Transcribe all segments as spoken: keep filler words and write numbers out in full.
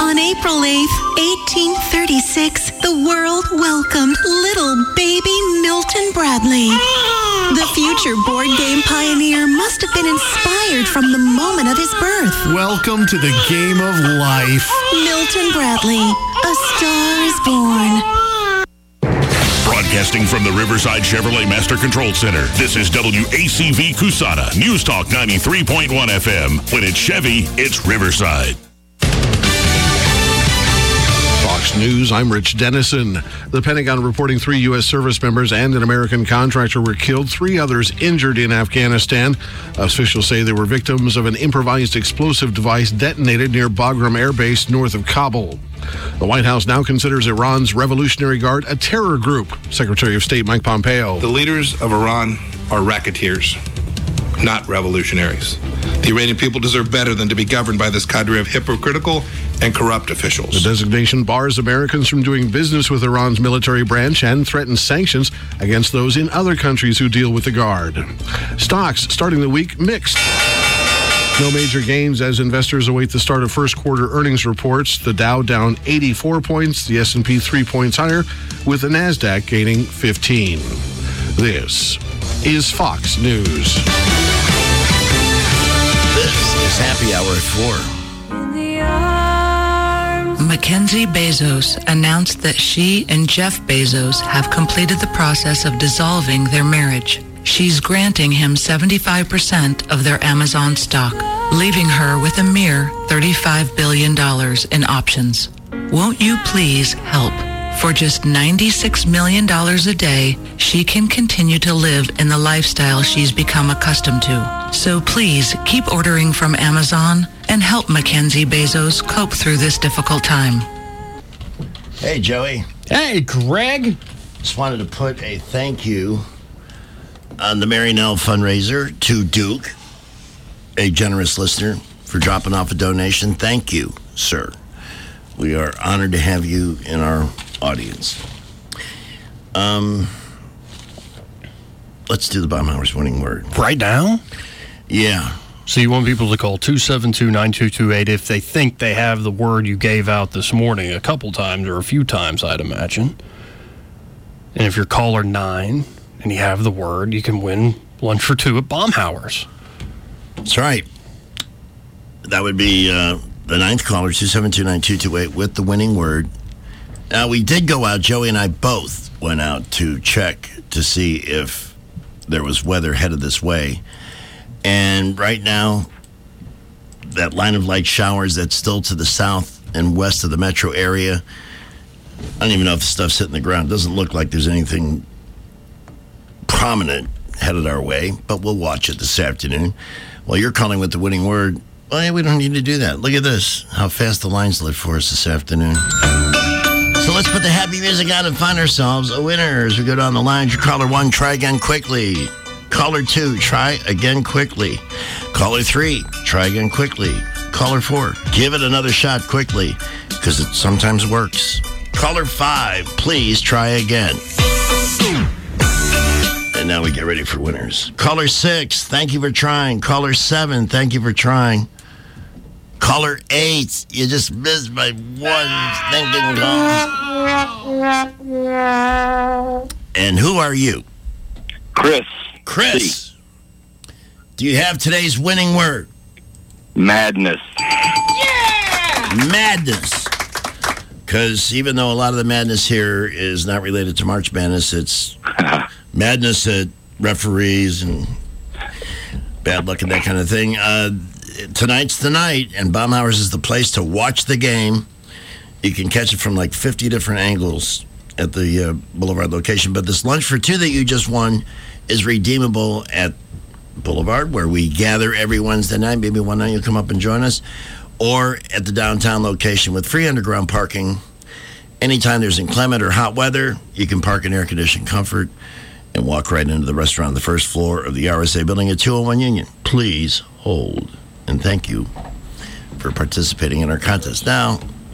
On April eighth, eighteen thirty-six, the world welcomed little baby Milton Bradley. The future board game pioneer must have been inspired from the moment of his birth. Welcome to the game of life. Milton Bradley, a star is born. Broadcasting from the Riverside Chevrolet Master Control Center, this is W A C V Cusana, News Talk ninety-three point one F M. When it's Chevy, it's Riverside. Fox News, I'm Rich Dennison. The Pentagon reporting three U S service members and an American contractor were killed, three others injured in Afghanistan. Officials say they were victims of an improvised explosive device detonated near Bagram Air Base north of Kabul. The White House now considers Iran's Revolutionary Guard a terror group. Secretary of State Mike Pompeo. The leaders of Iran are racketeers, not revolutionaries. The Iranian people deserve better than to be governed by this cadre of hypocritical and corrupt officials. The designation bars Americans from doing business with Iran's military branch and threatens sanctions against those in other countries who deal with the Guard. Stocks starting the week mixed. No major gains as investors await the start of first quarter earnings reports. The Dow down eighty-four points, the S and P three points higher, with the NASDAQ gaining fifteen. This is Fox News. This is Happy Hour at four. Mackenzie Bezos announced that she and Jeff Bezos have completed the process of dissolving their marriage. She's granting him seventy-five percent of their Amazon stock, leaving her with a mere thirty-five billion dollars in options. Won't you please help? For just ninety-six million dollars a day, she can continue to live in the lifestyle she's become accustomed to. So please keep ordering from Amazon and help Mackenzie Bezos cope through this difficult time. Hey, Joey. Hey, Greg. Just wanted to put a thank you on the Mary Nell fundraiser to Duke, a generous listener, for dropping off a donation. Thank you, sir. We are honored to have you in our audience. Um, let's do the Baumhower's winning word. Right now? Yeah. So you want people to call two seven two, nine two two eight if they think they have the word you gave out this morning a couple times or a few times, I'd imagine. And if you're caller nine and you have the word, you can win lunch for two at Baumhower's. That's right. That would be uh, the ninth caller, two seven two, nine two two eight, with the winning word. Now, we did go out, Joey and I both went out to check to see if there was weather headed this way. And right now, that line of light showers that's still to the south and west of the metro area, I don't even know if the stuff's hitting the ground. It doesn't look like there's anything prominent headed our way, but we'll watch it this afternoon. While you're calling with the winning word, well, yeah, we don't need to do that. Look at this, how fast the lines lit for us this afternoon. So let's put the happy music on and find ourselves a winner as we go down the line. Your caller one, try again quickly. Caller two, try again quickly. Caller three, try again quickly. Caller four, give it another shot quickly, because it sometimes works. Caller five, please try again. And now we get ready for winners. Caller six, thank you for trying. Caller seven, thank you for trying. Caller eight, you just missed by one thinking call. And who are you? Chris. Chris. C. Do you have today's winning word? Madness. Yeah! Madness. Because even though a lot of the madness here is not related to March Madness, it's madness at referees and bad luck and that kind of thing. Uh, tonight's the night, and Baumhower's is the place to watch the game. You can catch it from like fifty different angles at the uh, Boulevard location. But this lunch for two that you just won is redeemable at Boulevard, where we gather every Wednesday night. Maybe one night you'll come up and join us. Or at the downtown location with free underground parking. Anytime there's inclement or hot weather, you can park in air-conditioned comfort and walk right into the restaurant on the first floor of the R S A building at two oh one Union. Please hold. And thank you for participating in our contest. Now,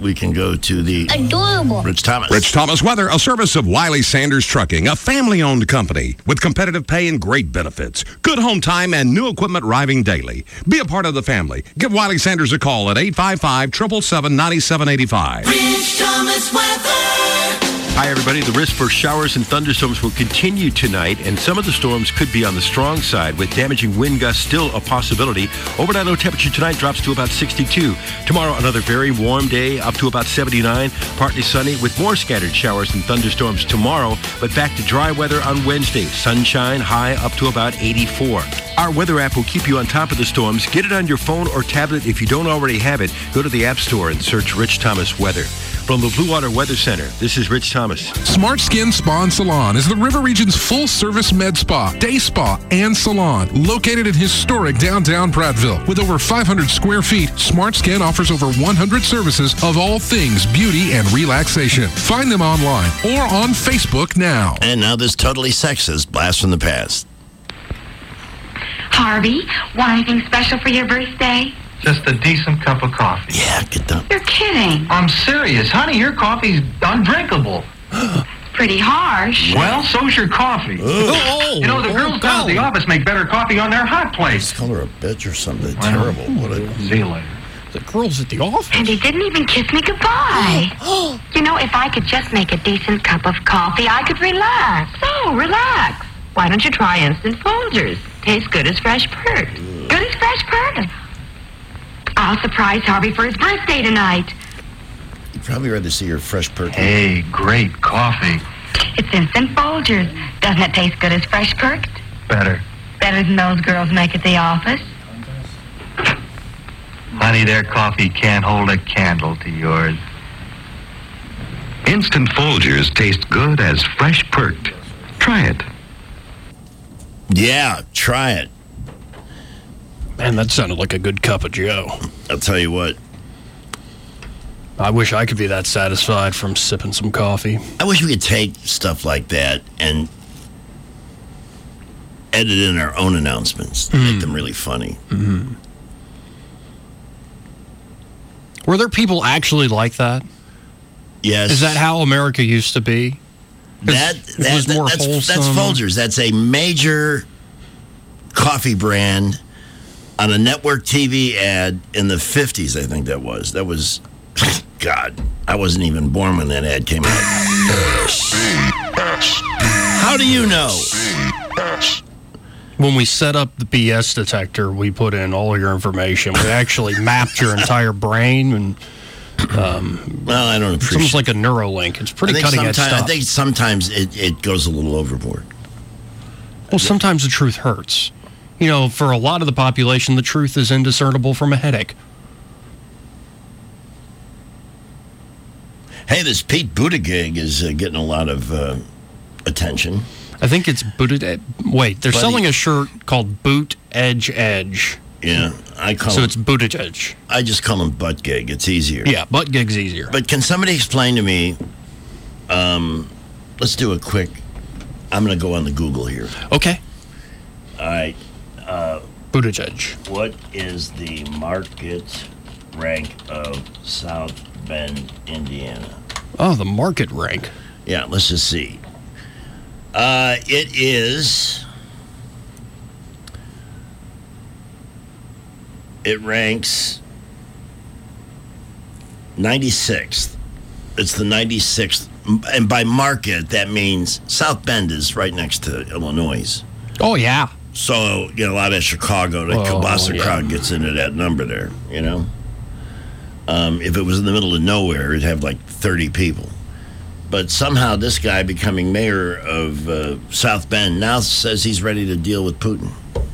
we can go to the adorable Rich Thomas. Rich Thomas Weather, a service of Wiley Sanders Trucking, a family-owned company with competitive pay and great benefits. Good home time and new equipment arriving daily. Be a part of the family. Give Wiley Sanders a call at eight five five, seven seven seven, nine seven eight five. Rich Thomas Weather. Hi, everybody. The risk for showers and thunderstorms will continue tonight, and some of the storms could be on the strong side, with damaging wind gusts still a possibility. Overnight low temperature tonight drops to about sixty-two. Tomorrow, another very warm day, up to about seventy-nine. Partly sunny, with more scattered showers and thunderstorms tomorrow, but back to dry weather on Wednesday. Sunshine, high up to about eighty-four. Our weather app will keep you on top of the storms. Get it on your phone or tablet. If you don't already have it, go to the App Store and search Rich Thomas Weather. From the Blue Water Weather Center, this is Rich Thomas. Smart Skin Spa and Salon is the River Region's full-service med spa, day spa, and salon. Located in historic downtown Prattville. With over five hundred square feet, Smart Skin offers over one hundred services of all things beauty and relaxation. Find them online or on Facebook now. And now this totally sexist blast from the past. Harvey, want anything special for your birthday? Just a decent cup of coffee. Yeah, get done. You're kidding. I'm serious. Honey, your coffee's undrinkable. Pretty harsh. Well, so's your coffee. Oh, you know, the oh, girls down at the office make better coffee on their hot plates. Just call her a bitch or something terrible. What a... See you later. The girls at the office. And he didn't even kiss me goodbye. You know, if I could just make a decent cup of coffee, I could relax. So, relax. Why don't you try Instant Folgers? Tastes good as fresh perked. Good as fresh perked. I'll surprise Harvey for his birthday tonight. You'd probably rather see your fresh perk. Hey, great coffee. It's Instant Folgers. Doesn't it taste good as fresh perked? Better. Better than those girls make at the office? Honey, their coffee can't hold a candle to yours. Instant Folgers taste good as fresh perked. Try it. Yeah, try it. Man, that sounded like a good cup of Joe. I'll tell you what. I wish I could be that satisfied from sipping some coffee. I wish we could take stuff like that and edit in our own announcements to Mm. make them really funny. Mm-hmm. Were there people actually like that? Yes. Is that how America used to be? That, it that, was that more that's, wholesome. that's Folgers. That's a major coffee brand on a network T V ad in the fifties, I think that was. That was, God, I wasn't even born when that ad came out. How do you know? When we set up the B S detector, we put in all your information. We actually mapped your entire brain, and um, well, I don't appreciate. It's almost like a Neuralink. It's pretty I think cutting edge stuff. I think sometimes it, it goes a little overboard. Well, sometimes the truth hurts. You know, for a lot of the population, the truth is indiscernible from a headache. Hey, this Pete Buttigieg is uh, getting a lot of uh, attention. I think it's booted. Wait, they're Buddy. selling a shirt called Boot Edge Edge. Yeah, I call so him, it's Booted Edge. I just call him Butt Gig. It's easier. Yeah, Butt Gig's easier. But can somebody explain to me? Um, let's do a quick. I'm going to go on the Google here. Okay. All right. Uh, Booted Edge. What is the market rank of South Bend, Indiana? Oh, the market rank. Yeah, let's just see. Uh, it is. It ranks ninety-sixth. It's the ninety-sixth. And by market, that means South Bend is right next to Illinois. Oh, yeah. So, you know, a lot of Chicago, the oh, kielbasa yeah. crowd gets into that number there, you know? Um, if it was in the middle of nowhere, it'd have like thirty people. But somehow this guy becoming mayor of uh, South Bend now says he's ready to deal with Putin.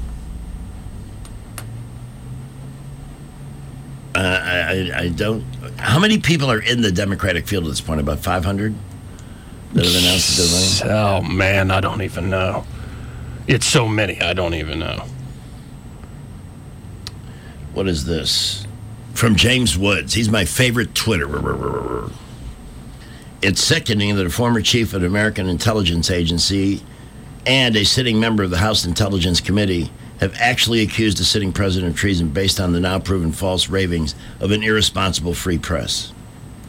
Uh, I, I, I don't... How many people are in the Democratic field at this point? About five hundred that have announced that they're running? Oh, man, I don't even know. It's so many, I don't even know. What is this? From James Woods. He's my favorite Twitterer. It's sickening that a former chief of the American Intelligence Agency and a sitting member of the House Intelligence Committee have actually accused the sitting president of treason based on the now proven false ravings of an irresponsible free press.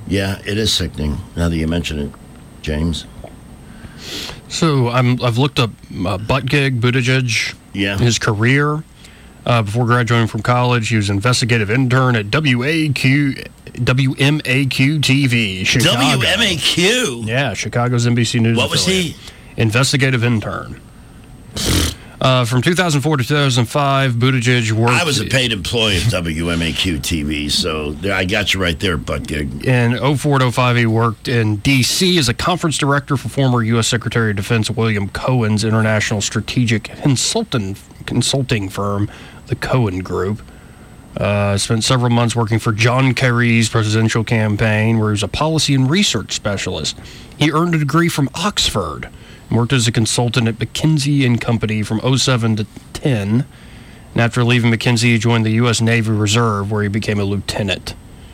Yeah, it is sickening, now that you mention it, James. So I'm, I've looked up uh, Buttigieg, Buttigieg, yeah. his career. Uh, before graduating from college, he was an investigative intern at W A Q, W M A Q T V, Chicago. W M A Q? Yeah, Chicago's N B C News What was affiliate. he? Investigative intern. Uh, from two thousand four to two thousand five, Buttigieg worked... I was a paid employee of W M A Q T V, so there, I got you right there, Buttigieg. In oh four to oh five, he worked in D C as a conference director for former U S Secretary of Defense William Cohen's international strategic consultant, consulting firm, the Cohen Group. Uh, spent several months working for John Kerry's presidential campaign, where he was a policy and research specialist. He earned a degree from Oxford and worked as a consultant at McKinsey and Company from oh seven to ten. And after leaving McKinsey, he joined the U S Navy Reserve, where he became a lieutenant.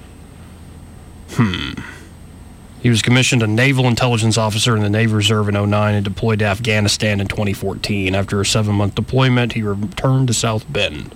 Hmm. He was commissioned a naval intelligence officer in the Navy Reserve in oh nine and deployed to Afghanistan in twenty fourteen. After a seven-month deployment, he returned to South Bend.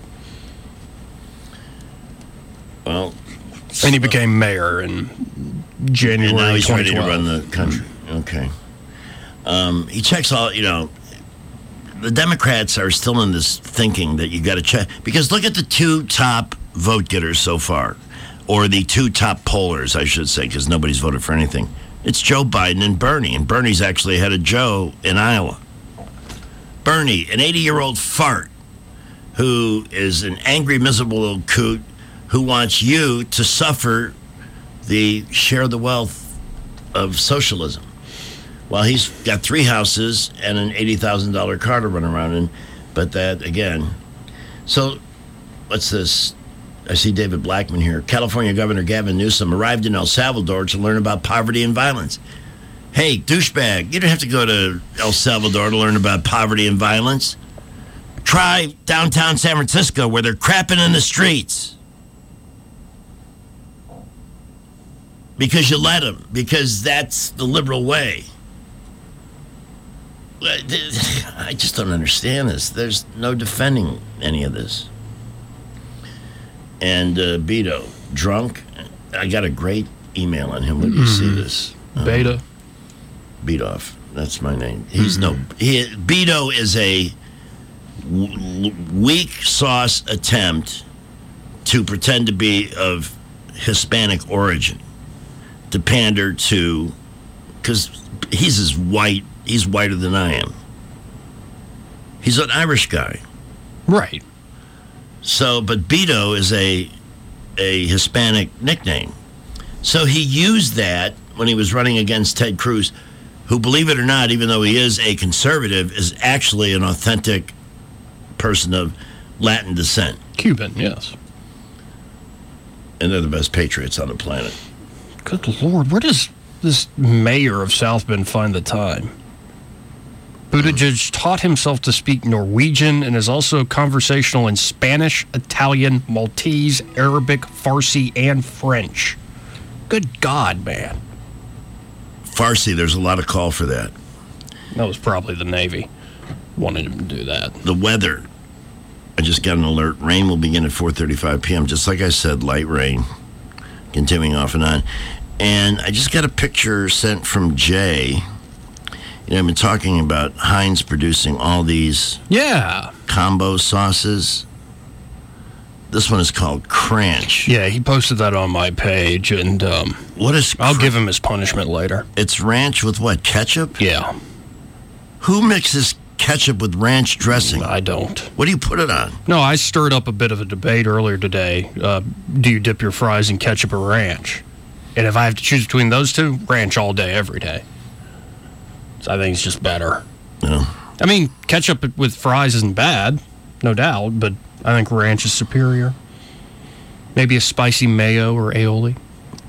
Well, and he became mayor in January and now he's ready to twenty twelve. run the country. Okay. Um, he checks all, you know, the Democrats are still in this thinking that you got to check. Because look at the two top vote getters so far. Or the two top pollers, I should say, because nobody's voted for anything. It's Joe Biden and Bernie. And Bernie's actually ahead of Joe in Iowa. Bernie, an eighty-year-old fart who is an angry, miserable little coot who wants you to suffer the share the wealth of socialism. Well, he's got three houses and an eighty thousand dollars car to run around in. But that, again... So, what's this? I see David Blackman here. California Governor Gavin Newsom arrived in El Salvador to learn about poverty and violence. Hey, douchebag, you don't have to go to El Salvador to learn about poverty and violence. Try downtown San Francisco, where they're crapping in the streets. Because you let them. Because that's the liberal way. I just don't understand this. There's no defending any of this. And uh, Beto, drunk. I got a great email on him. When you see this, uh, Beta, Beatoff. That's my name. He's no. He, Beto is a w- weak sauce attempt to pretend to be of Hispanic origin, to pander to, because he's as white. He's whiter than I am. He's an Irish guy. Right. So, but Beto is a a Hispanic nickname. So he used that when he was running against Ted Cruz, who, believe it or not, even though he is a conservative, is actually an authentic person of Latin descent. Cuban, yes. And they're the best patriots on the planet. Good Lord, where does this mayor of South Bend find the time? Buttigieg taught himself to speak Norwegian and is also conversational in Spanish, Italian, Maltese, Arabic, Farsi, and French. Good God, man. Farsi, there's a lot of call for that. That was probably the Navy wanted him to do that. The weather. I just got an alert. Rain will begin at four thirty-five p.m. Just like I said, light rain. Continuing off and on. And I just got a picture sent from Jay. You know, I've been talking about Heinz producing all these yeah combo sauces. This one is called Cranch. Yeah, he posted that on my page, and um, what is? I'll cr- give him his punishment later. It's ranch with what? Ketchup? Yeah. Who mixes ketchup with ranch dressing? I don't. What do you put it on? No, I stirred up a bit of a debate earlier today. Uh, do you dip your fries in ketchup or ranch? And if I have to choose between those two, ranch all day, every day. So I think it's just better. No. I mean, ketchup with fries isn't bad, no doubt, but I think ranch is superior. Maybe a spicy mayo or aioli.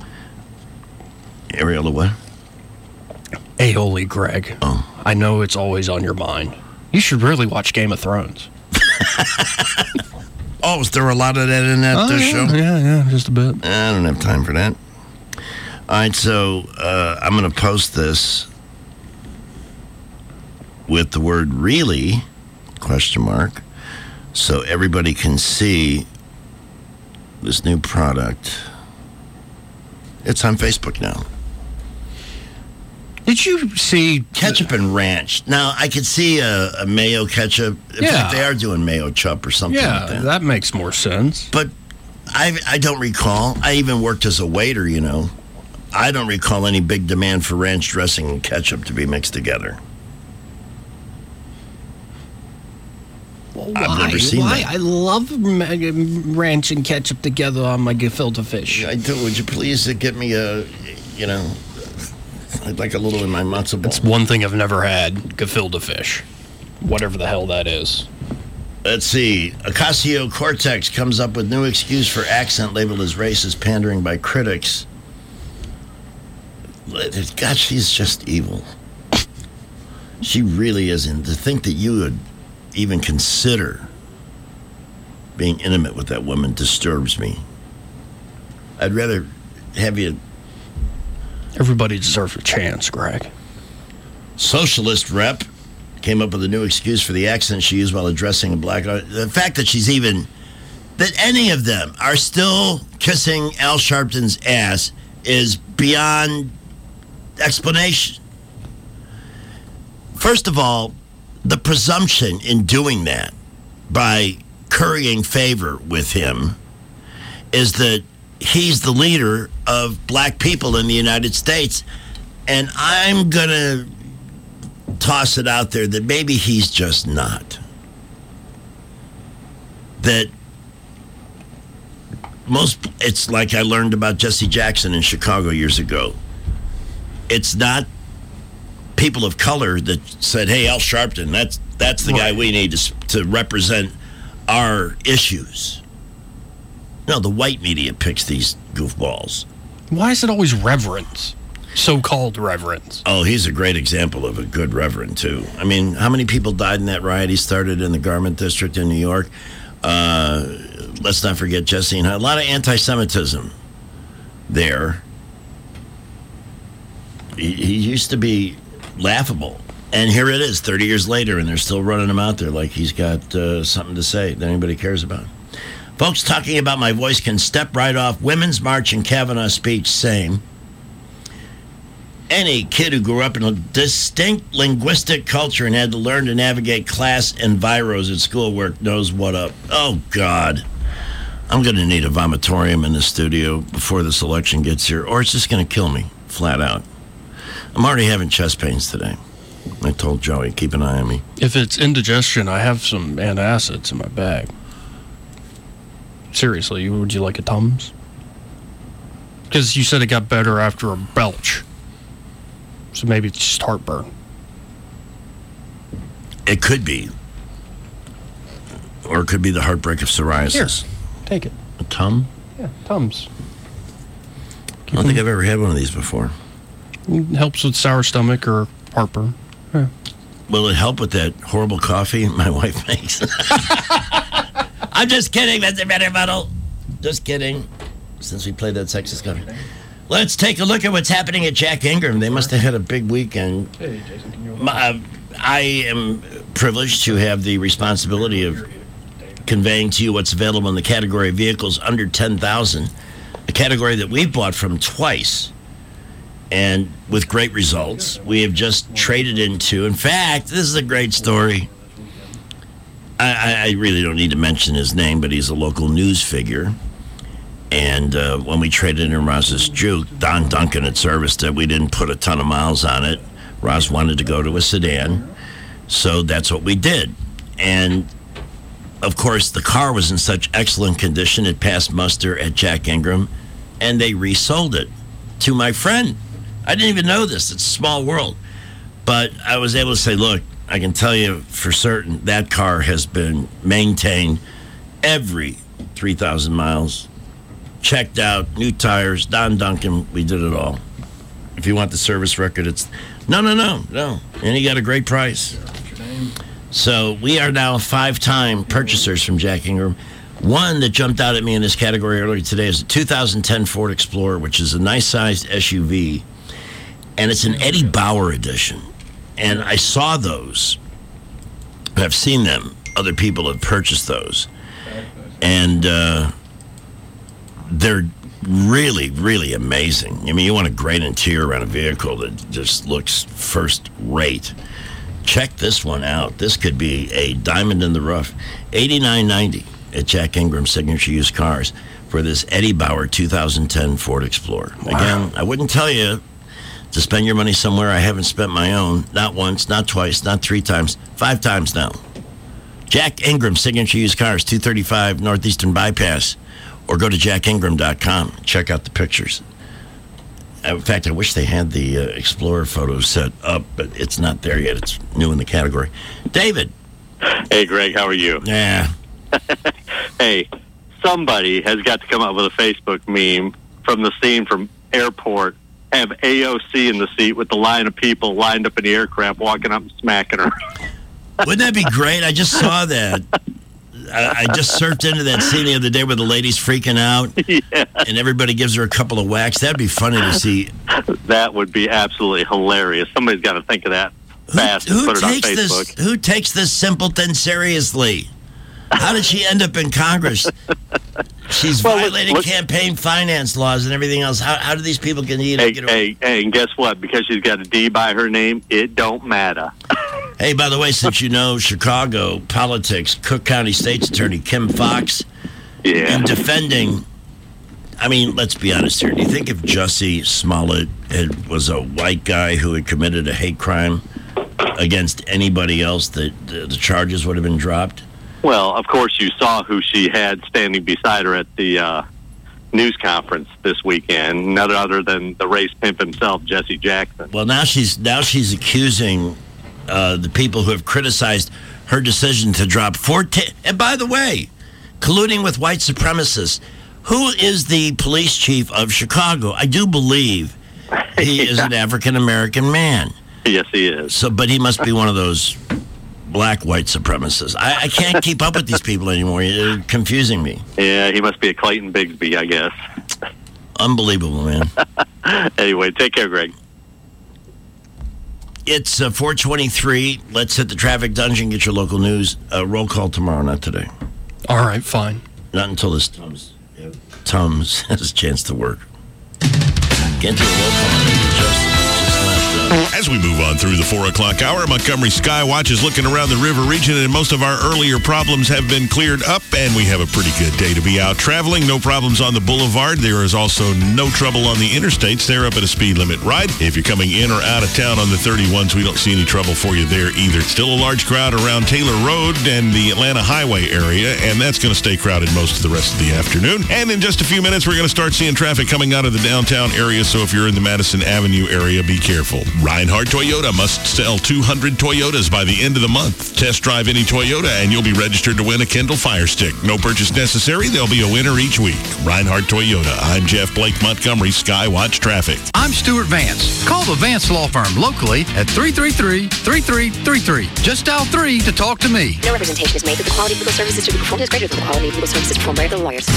Areola what? Aioli, Greg. Oh. I know it's always on your mind. You should really watch Game of Thrones. Oh, is there a lot of that in that oh, uh, yeah, show? Yeah, yeah, just a bit. I don't have time for that. All right, so uh, I'm going to post this with the word really, question mark, so everybody can see this new product. It's on Facebook now. Did you see ketchup and ranch? Now I could see a, a mayo ketchup. In Yeah. fact, they are doing mayo chup or something Yeah, like that. that makes more sense. But I I don't recall. I even worked as a waiter, you know. I don't recall any big demand for ranch dressing and ketchup to be mixed together. Well, I've why? never seen why? that. I love ma- ranch and ketchup together on my gefilte fish. I do. Would you please uh, get me a, you know, I'd like a little in my matzo ball. It's one thing I've never had, gefilte fish. Whatever the hell that is. Let's see. Ocasio-Cortez comes up with new excuse for accent labeled as racist, pandering by critics. God, she's just evil. She really isn't. To think that you would even consider being intimate with that woman disturbs me. I'd rather have you... Everybody deserves a chance, Greg. Socialist rep came up with a new excuse for the accent she used while addressing a black... The fact that she's even... That any of them are still kissing Al Sharpton's ass is beyond explanation. First of all, the presumption in doing that by currying favor with him is that he's the leader of black people in the United States. And I'm going to toss it out there that maybe he's just not. That most, it's like I learned about Jesse Jackson in Chicago years ago. It's not people of color that said, hey, Al Sharpton, that's that's the guy we need to, to represent our issues. No, the white media picks these goofballs. Why is it always reverends? So-called reverends. Oh, he's a great example of a good reverend, too. I mean, how many people died in that riot? He started in the Garment District in New York. Uh, let's not forget Jesse and a lot of anti-Semitism there. He, he used to be laughable. And here it is, thirty years later, and they're still running him out there like he's got uh, something to say that anybody cares about. Folks talking about my voice can step right off. Women's March and Kavanaugh speech, same. Any kid who grew up in a distinct linguistic culture and had to learn to navigate class and viros at schoolwork knows what up. Oh, God. I'm going to need a vomitorium in the studio before this election gets here, or it's just going to kill me, flat out. I'm already having chest pains today. I told Joey, keep an eye on me. If it's indigestion, I have some antacids in my bag. Seriously, would you like a Tums? Because you said it got better after a belch. So maybe it's just heartburn. It could be. Or it could be the heartbreak of psoriasis. Here, take it. A Tum? Yeah, Tums. I don't think I've ever had one of these before. It helps with sour stomach or heartburn. Yeah. Will it help with that horrible coffee my wife makes? I'm just kidding, Mister Bennerbuddle. Just kidding. Since we played that sexist coffee. Let's take a look at what's happening at Jack Ingram. They must have had a big weekend. Hey, Jason, can you... My, uh, I am privileged to have the responsibility of conveying to you what's available in the category of vehicles under ten thousand, a category that we've bought from twice, and with great results. We have just traded into, in fact, this is a great story. I, I really don't need to mention his name, but he's a local news figure. And uh, when we traded in Roz's Juke, Don Duncan had serviced it. We didn't put a ton of miles on it. Roz wanted to go to a sedan, so that's what we did. And, of course, the car was in such excellent condition, it passed muster at Jack Ingram, and they resold it to my friend. I didn't even know this. It's a small world. But I was able to say, look, I can tell you for certain that car has been maintained every three thousand miles. Checked out, new tires, Don Duncan, we did it all. If you want the service record, it's... No, no, no, no. And he got a great price. So we are now five-time purchasers from Jack Ingram. One that jumped out at me in this category earlier today is a two thousand ten Ford Explorer, which is a nice-sized S U V. And it's an Eddie Bauer edition. And I saw those. I've seen them. Other people have purchased those. And... uh they're really, really amazing. I mean, you want a great interior around a vehicle that just looks first rate. Check this one out. This could be a diamond in the rough. eighty-nine ninety at Jack Ingram Signature Used Cars for this Eddie Bauer two thousand ten Ford Explorer. Wow. Again, I wouldn't tell you to spend your money somewhere I haven't spent my own. Not once, not twice, not three times, five times now. Jack Ingram Signature Used Cars, two thirty-five Northeastern Bypass. Or go to jack ingram dot com. Check out the pictures. In fact, I wish they had the uh, Explorer photo set up, but it's not there yet. It's new in the category. David. Hey, Greg, how are you? Yeah. Hey, somebody has got to come up with a Facebook meme from the scene from Airport, have A O C in the seat with the line of people lined up in the aircraft walking up and smacking her. Wouldn't that be great? I just saw that. I, I just surfed into that scene the other day where the lady's freaking out, yeah. and everybody gives her a couple of whacks. That'd be funny to see. That would be absolutely hilarious. Somebody's got to think of that fast who, who and put it on takes Facebook. This, who takes this simpleton seriously? How did she end up in Congress? She's well, violating look, campaign finance laws and everything else. How, how do these people get, hey, get hey, hey, and guess what? Because she's got a D by her name, it don't matter. Hey, by the way, since you know Chicago politics, Cook County State's Attorney Kim Foxx, yeah. in defending, I mean, let's be honest here. Do you think if Jussie Smollett had, was a white guy who had committed a hate crime against anybody else, that the, the charges would have been dropped? Well, of course, you saw who she had standing beside her at the uh, news conference this weekend, none other than the race pimp himself, Jesse Jackson. Well, now she's now she's accusing uh, the people who have criticized her decision to drop fourteen. And by the way, colluding with white supremacists. Who is the police chief of Chicago? I do believe he yeah. is an African American man. Yes, he is. So, but he must be one of those black white supremacists. I, I can't keep up with these people anymore. They're confusing me. Yeah, he must be a Clayton Bigsby, I guess. Unbelievable, man. Anyway, take care, Greg. It's uh, four twenty-three. Let's hit the traffic dungeon. Get your local news. Uh, roll call tomorrow, not today. All right, fine. Not until this Tums, yeah. Tums has a chance to work. Get to the roll call. Justin. As we move on through the four o'clock hour, Montgomery Skywatch is looking around the river region, and most of our earlier problems have been cleared up, and we have a pretty good day to be out traveling. No problems on the boulevard. There is also no trouble on the interstates. They're up at a speed limit ride. If you're coming in or out of town on the thirty-ones, we don't see any trouble for you there either. Still a large crowd around Taylor Road and the Atlanta Highway area, and that's going to stay crowded most of the rest of the afternoon. And in just a few minutes, we're going to start seeing traffic coming out of the downtown area, so if you're in the Madison Avenue area, be careful. Reinhardt Toyota must sell two hundred Toyotas by the end of the month. Test drive any Toyota and you'll be registered to win a Kindle Fire Stick. No purchase necessary. There'll be a winner each week. Reinhardt Toyota. I'm Jeff Blake, Montgomery Skywatch Traffic. I'm Stuart Vance. Call the Vance Law Firm locally at three three three, three three three three. Just dial three to talk to me. No representation is made that the quality of legal services to be performed is greater than the quality of legal services performed by other lawyers.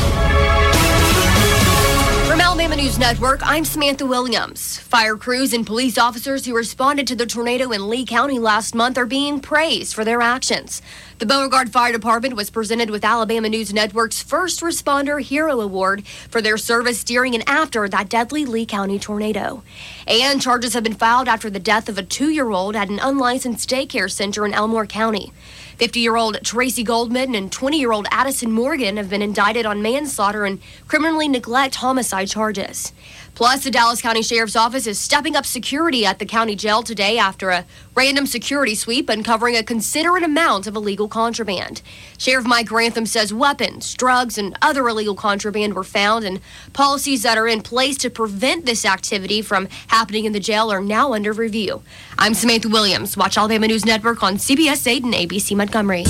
From Alabama News Network, I'm Samantha Williams. Fire crews and police officers who responded to the tornado in Lee County last month are being praised for their actions. The Beauregard Fire Department was presented with Alabama News Network's First Responder Hero Award for their service during and after that deadly Lee County tornado. And charges have been filed after the death of a two-year-old at an unlicensed daycare center in Elmore County. fifty-year-old Tracy Goldman and twenty-year-old Addison Morgan have been indicted on manslaughter and criminally neglect homicide charges. Plus, the Dallas County Sheriff's Office is stepping up security at the county jail today after a random security sweep uncovering a considerate amount of illegal contraband. Sheriff Mike Grantham says weapons, drugs, and other illegal contraband were found, and policies that are in place to prevent this activity from happening in the jail are now under review. I'm Samantha Williams. Watch Alabama News Network on C B S eight and A B C Montgomery.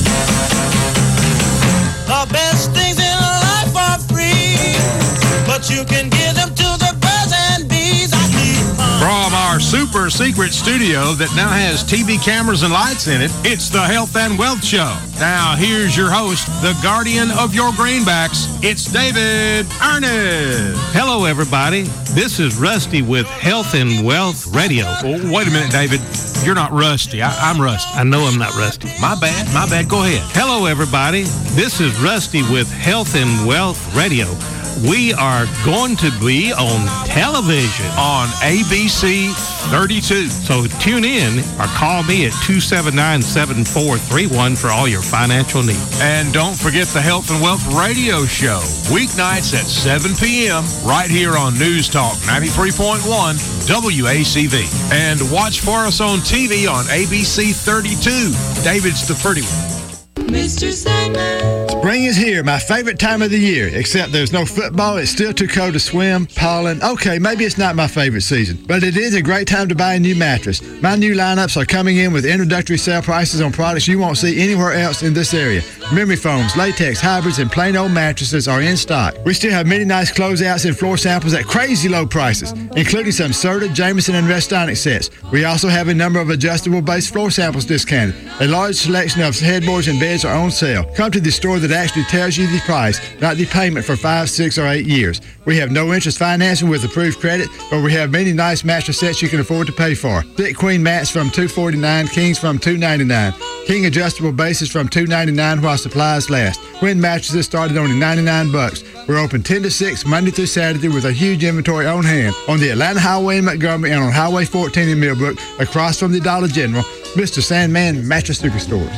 The best things in life are free, but you can give them to the birds and bees. I need mine. From our super secret studio that now has T V cameras and lights in it, it's the Health and Wealth Show. Now, here's your host, the guardian of your greenbacks. It's David Ernest. Hello, everybody. This is Rusty with Health and Wealth Radio. Oh, wait a minute, David. You're not Rusty. I, I'm Rusty. I know I'm not Rusty. My bad. My bad. Go ahead. Hello, everybody. This is Rusty with Health and Wealth Radio. we are going to be on television on A B C thirty-two. So tune in or call me at two seven nine, seven four three one for all your financial needs. And don't forget the Health and Wealth Radio Show, weeknights at seven p.m. right here on News Talk ninety-three point one W A C V. And watch for us on T V on A B C thirty-two. David's the pretty one. Mister Sandman. Spring is here, my favorite time of the year, except there's no football, it's still too cold to swim, pollen. Okay, maybe it's not my favorite season, but it is a great time to buy a new mattress. My new lineups are coming in with introductory sale prices on products you won't see anywhere else in this area. Memory foams, latex, hybrids, and plain old mattresses are in stock. We still have many nice closeouts and floor samples at crazy low prices, including some Serta, Jameson, and Restonic sets. We also have a number of adjustable base floor samples discounted. A large selection of headboards and beds are on sale. Come to the store that actually tells you the price, not the payment for five, six, or eight years. We have no interest financing with approved credit, but we have many nice mattress sets you can afford to pay for. Thick queen mats from two forty-nine, kings from two ninety-nine, king adjustable bases from two ninety-nine while supplies last. Queen mattresses start at only ninety-nine bucks. We're open ten to six Monday through Saturday with a huge inventory on hand on the Atlanta Highway in Montgomery and on Highway fourteen in Millbrook, across from the Dollar General. Mister Sandman Mattress Superstores.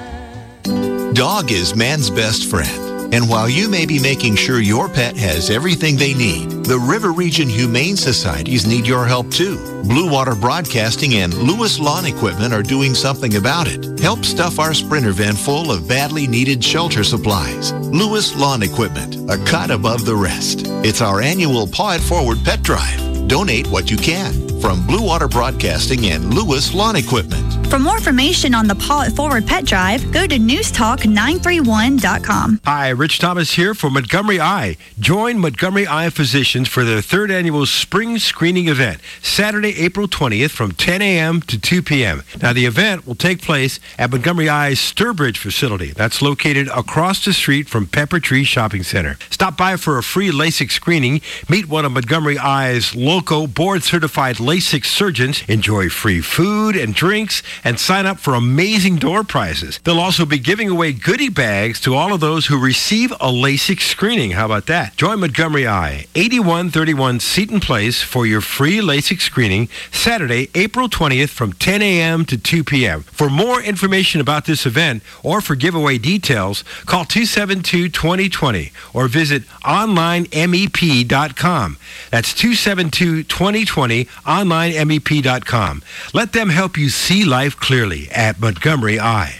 Dog is man's best friend. And while you may be making sure your pet has everything they need, the River Region Humane Societies need your help too. Blue Water Broadcasting and Lewis Lawn Equipment are doing something about it. Help stuff our Sprinter van full of badly needed shelter supplies. Lewis Lawn Equipment, a cut above the rest. It's our annual Paw It Forward pet drive. Donate what you can. From Blue Water Broadcasting and Lewis Lawn Equipment. For more information on the Paw It Forward Pet Drive, go to news talk nine three one dot com. Hi, Rich Thomas here for Montgomery Eye. Join Montgomery Eye Physicians for their third annual spring screening event, Saturday, April twentieth from ten a.m. to two p.m. Now, the event will take place at Montgomery Eye's Sturbridge facility. That's located across the street from Pepper Tree Shopping Center. Stop by for a free LASIK screening, meet one of Montgomery Eye's local board-certified LASIK surgeons, enjoy free food and drinks, and sign up for amazing door prizes. They'll also be giving away goodie bags to all of those who receive a LASIK screening. How about that? Join Montgomery Eye, eighty-one thirty-one Seton Place for your free LASIK screening, Saturday, April twentieth from ten a.m. to two p.m. For more information about this event or for giveaway details, call two seven two, two zero two zero or visit online M E P dot com. That's two seven two, two zero two zero, online M E P dot com. Let them help you see life clearly at Montgomery Eye.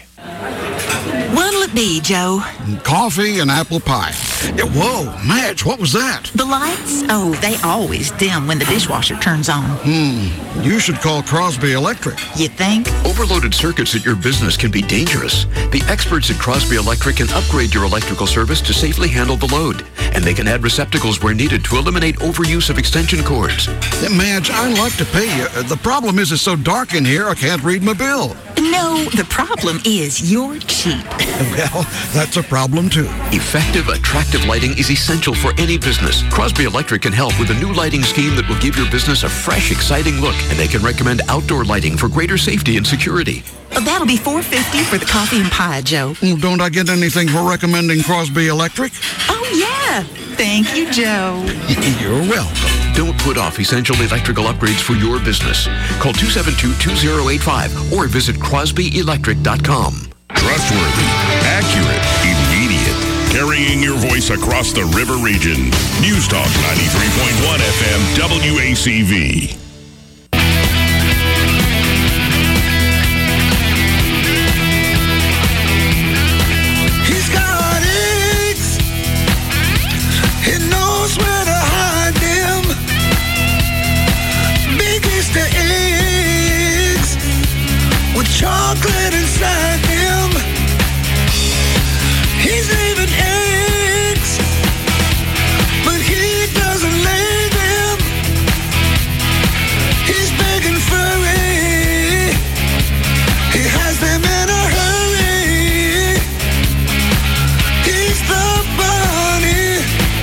What'll it be, Joe? Coffee and apple pie. Whoa, Madge, what was that? The lights? Oh, they always dim when the dishwasher turns on. Hmm, you should call Crosby Electric. You think? Overloaded circuits at your business can be dangerous. The experts at Crosby Electric can upgrade your electrical service to safely handle the load. And they can add receptacles where needed to eliminate overuse of extension cords. Yeah, Madge, I'd like to pay you. The problem is it's so dark in here I can't read my bill. No, the problem is you're cheap. Well, that's a problem too. Effective, attractive lighting is essential for any business. Crosby Electric can help with a new lighting scheme that will give your business a fresh, exciting look, and they can recommend outdoor lighting for greater safety and security. Well, that'll be four dollars and fifty cents for the coffee and pie, Joe. Well, don't I get anything for recommending Crosby Electric? Oh, yeah. Thank you, Joe. You're welcome. Don't put off essential electrical upgrades for your business. Call two seven two, two zero eight five or visit crosby electric dot com. Trustworthy, accurate, immediate. Carrying your voice across the river region. News Talk ninety-three point one F M W A C V. He's got eggs. He knows where to hide them. Big Easter eggs with chocolate inside them. He's leaving eggs, but he doesn't lay them. He's big and furry. He has them in a hurry. He's the bunny,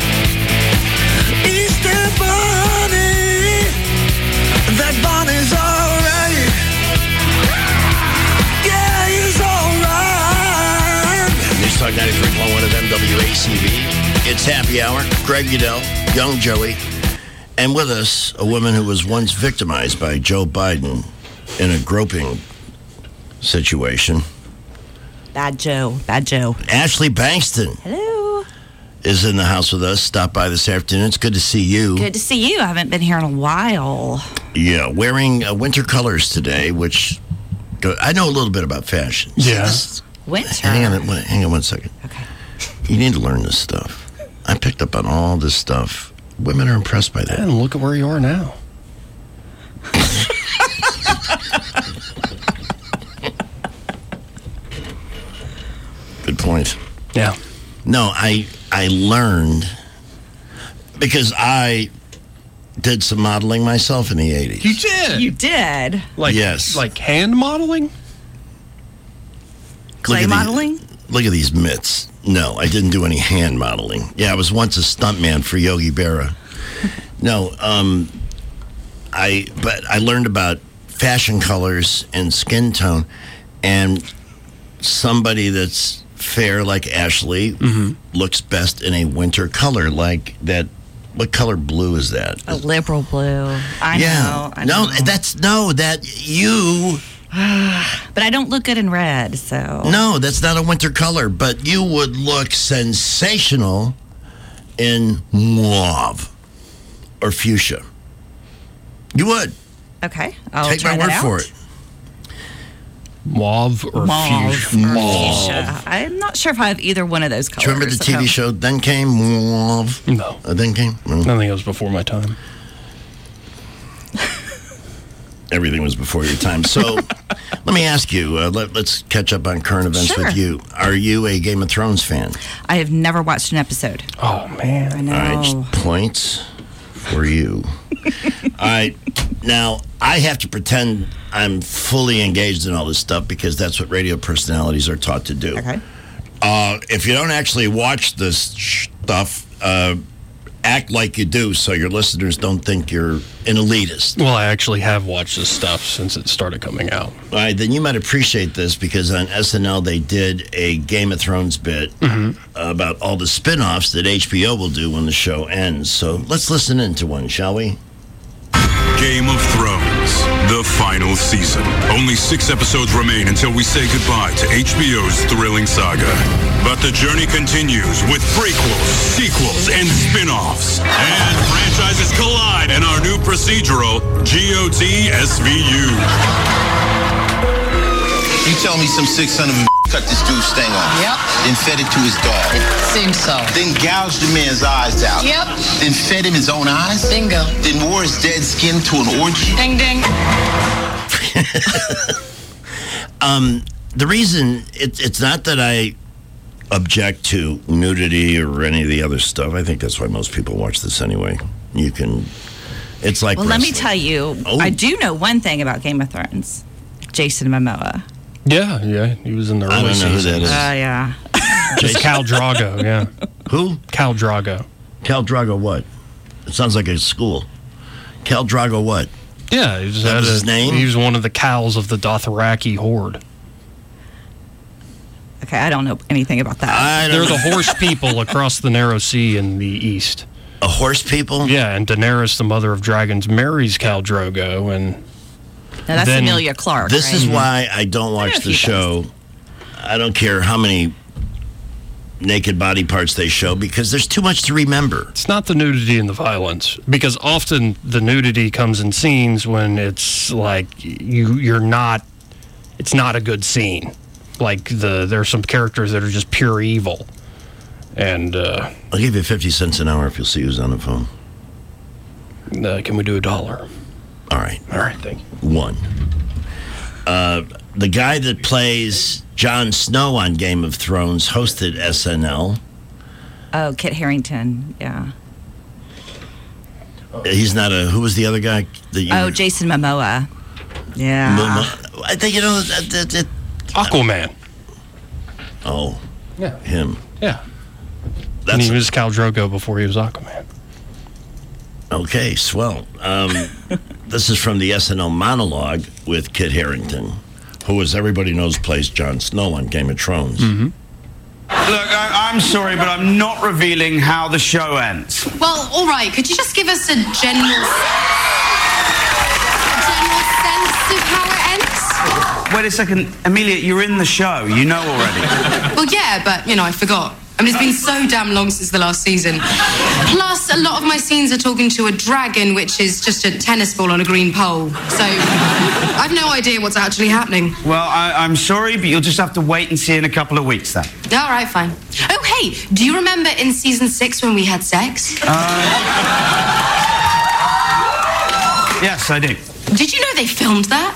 Easter bunny. That bunny's alright. Yeah. It's Happy Hour. Greg Udell, Young Joey, and with us, a woman who was once victimized by Joe Biden in a groping situation. Bad Joe. Bad Joe. Ashley Bankston. Hello. Is in the house with us. Stopped by this afternoon. It's good to see you. Good to see you. I haven't been here in a while. Yeah, wearing uh, winter colors today, which I know a little bit about fashion. Yeah. Winter. Hang on, hang on one second. Okay. You need to learn this stuff. I picked up on all this stuff. Women are impressed by that. And look at where you are now. Good point. Yeah. No, I I learned because I did some modeling myself in the eighties. You did? You did? Like, yes. Like hand modeling? Clay modeling? These, look at these mitts. No, I didn't do any hand modeling. Yeah, I was once a stuntman for Yogi Berra. No, um, I but I learned about fashion colors and skin tone, and somebody that's fair like Ashley mm-hmm. looks best in a winter color like that. What color blue is that? A liberal blue. I yeah. know. I no, know. that's no that you. But I don't look good in red, so. No, that's not a winter color, but you would look sensational in mauve or fuchsia. You would. Okay. I'll Take try my word that for out. it. Mauve or Mauve fuchsia? or Mauve. fuchsia. I'm not sure if I have either one of those colors. Do you remember the T V show Then Came Mauve? No. Uh, then Came? No. I think it was before my time. Everything was before your time. So let me ask you, uh, let, let's catch up on current events Sure. with you. Are you a Game of Thrones fan? I have never watched an episode. Oh, man. I know. All right, just points for you. All right. Now, I have to pretend I'm fully engaged in all this stuff because that's what radio personalities are taught to do. Okay. Uh, if you don't actually watch this stuff, uh, act like you do so your listeners don't think you're an elitist. Well, I actually have watched this stuff since it started coming out. All right, then you might appreciate this because on S N L they did a Game of Thrones bit mm-hmm. about all the spin-offs that H B O will do when the show ends. So let's listen into one, shall we? Game of Thrones, the final season. Only six episodes remain until we say goodbye to H B O's thrilling saga. But the journey continues with prequels, sequels, and spin-offs. And franchises collide in our new procedural, G O T S V U. You tell me some sick son of a cut this dude's sting off. Yep. Then fed it to his dog. It seems so. Then gouged the man's eyes out. Yep. Then fed him his own eyes. Bingo. Then wore his dead skin to an orgy. Ding, ding. um, the reason, it, it's not that I object to nudity or any of the other stuff. I think that's why most people watch this anyway. You can, it's like Well, let me wrestling. tell you, Oh. I do know one thing about Game of Thrones. Jason Momoa. Yeah, yeah. He was in the early I don't know who seasons. that is. Uh, yeah. It's Khal Drogo, yeah. Who? Khal Drogo. Khal Drogo what? It sounds like a school. Khal Drogo what? Yeah, he just That had was a, his name? He was one of the cows of the Dothraki horde. Okay, I don't know anything about that. I They're don't the horse people across the Narrow Sea in the east. A horse people? Yeah, and Daenerys, the mother of dragons, marries Khal Drogo, and Now, that's then- Emilia Clarke. This right? is why I don't watch know the if you show. I don't care how many naked body parts they show because there's too much to remember. it's not the nudity and the violence, because often the nudity comes in scenes when it's like you you're not. It's not a good scene. Like the there's some characters that are just pure evil, and uh, I'll give you fifty cents an hour if you'll see who's on the phone. uh, can we do a dollar? All right. All right, thank you. One. Uh, the guy that plays Jon Snow on Game of Thrones hosted S N L. Oh, Kit Harington. Yeah. He's not a. Who was the other guy? That you Oh, were- Jason Momoa. Yeah. Momo- I think you know that. that, that Aquaman. oh, Yeah. him. Yeah. That's and he was Khal Drogo before he was Aquaman. okay. Swell. Um, this is from the S N L monologue with Kit Harington, who, as everybody knows, plays Jon Snow on Game of Thrones. Mm-hmm. Look, I, I'm sorry, but I'm not revealing how the show ends. Well, all right. Could you just give us a general, a general sense of how it ends? Wait a second. Amelia, you're in the show. You know already. Well, yeah, but, you know, I forgot. I mean, it's been so damn long since the last season. Plus, a lot of my scenes are talking to a dragon, which is just a tennis ball on a green pole. So, I've no idea what's actually happening. Well, I, I'm sorry, but you'll just have to wait and see in a couple of weeks, then. All right, fine. Oh, hey, do you remember in season six when we had sex? Uh... Yes, I do. Did you know they filmed that?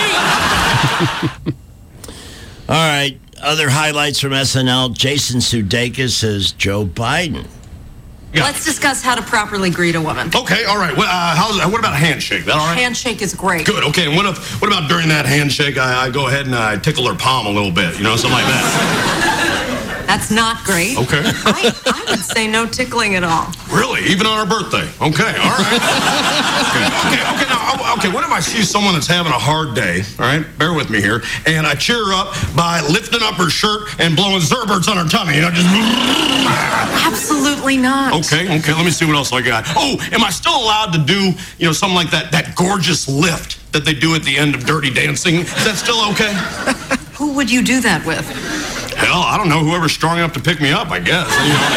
Okay. All right. Other highlights from S N L. Jason Sudeikis as Joe Biden. Yeah. Let's discuss how to properly greet a woman. Okay, all right. Well, uh, how's, what about a handshake? That all right? Handshake is great. Good, okay. And what, if, what about during that handshake, I, I go ahead and I tickle her palm a little bit, you know, something like that? That's not great. Okay. I, I would say no tickling at all. Really? Even on her birthday? Okay, all right. okay, okay, okay. Now, okay, what if I see someone that's having a hard day, all right? Bear with me here. And I cheer her up by lifting up her shirt and blowing Zerberts on her tummy, you know, just... Absolutely not. Okay, okay, let me see what else I got. Oh, am I still allowed to do, you know, something like that, that gorgeous lift that they do at the end of Dirty Dancing? Is that still okay? Who would you do that with? Hell, I don't know. Whoever's strong enough to pick me up, I guess.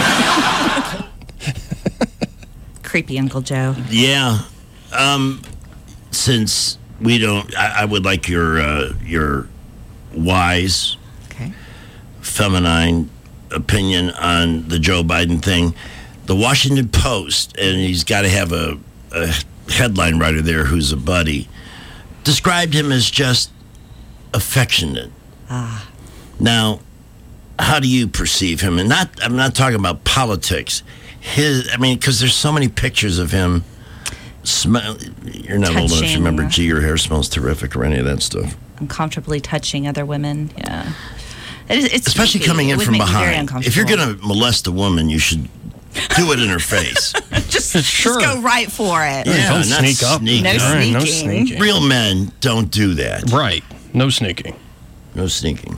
You know? Creepy Uncle Joe. Yeah. Um, since we don't, I, I would like your uh, your wise, okay, feminine opinion on the Joe Biden thing. The Washington Post, and he's got to have a, a headline writer there who's a buddy, described him as just affectionate. Ah. Now, how do you perceive him? And not, I'm not talking about politics. His, I mean, because there's so many pictures of him. Smell. You're not old enough to remember. Gee, your hair smells terrific, or any of that stuff. Uncomfortably touching other women. Yeah, it is, it's especially creepy. coming in it from make behind. If you're going to molest a woman, you should do it in her face. just, sure. just go right for it. Yeah, don't not sneak up. Sneak. No, right, sneaking. no sneaking. Real men don't do that. Right. No sneaking. No sneaking.